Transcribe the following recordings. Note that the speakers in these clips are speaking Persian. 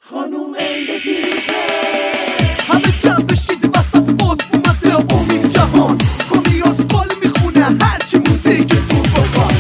خانوم اندگیه همه جمع بشید وسط باز اومده امید جهان کمی از قال میخونه هرچی موزیک تو بخواد.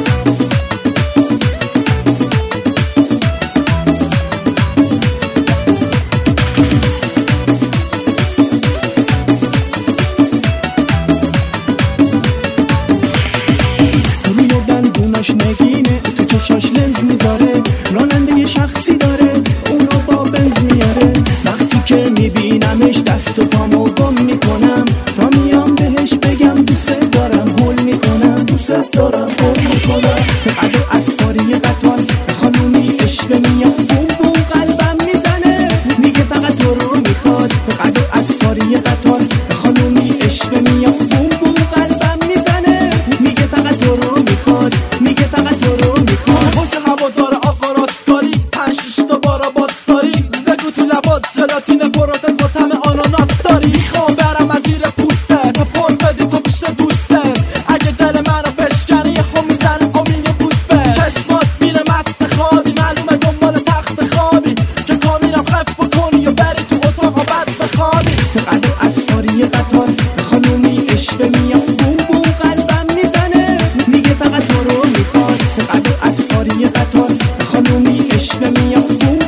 روی و دندوناش نگینه تو چشاش لنز میذاره راننده شخصی داره اونو با بنز میاره وقتی که میبینمش دست و پامو گم میکنم تا میام بهش بگم دوست دارم هول میکنم دوست دارم هول میکنم قد و اطفاری قطار خانومی اشوه میاد بوم بوم قلبم میزنه میگه فقط تو رو میخواد قد و اطفاری قطار خانومی اشوه میاد بوم بوم قلبم میزنه میگه فقط تو رو میخواد میگه فقط تو رو میخواد. حکم هوادار آقا راستاری 5-6 تا بارا باستاری بگو تو لبات جلاتین پروتز با طعم آناناس داری میخوام برم از زیر پوستت تا پرس بدی تو پیش دوستت اگه دل منو بشکنی یه خون میزنه امین پوست به چشمات میره مست خوابی معلومه دنبال تخت خوابی که تا میرم خف بکنی و بری تو اتاق و بد بخوابی قد و اطفاری قطار خانومی اشوه میاد بوم بوم قلبم میزنه میگه فقط تو رو میخواد قد و اطفاری قطار خانومی اشوه میاد بوم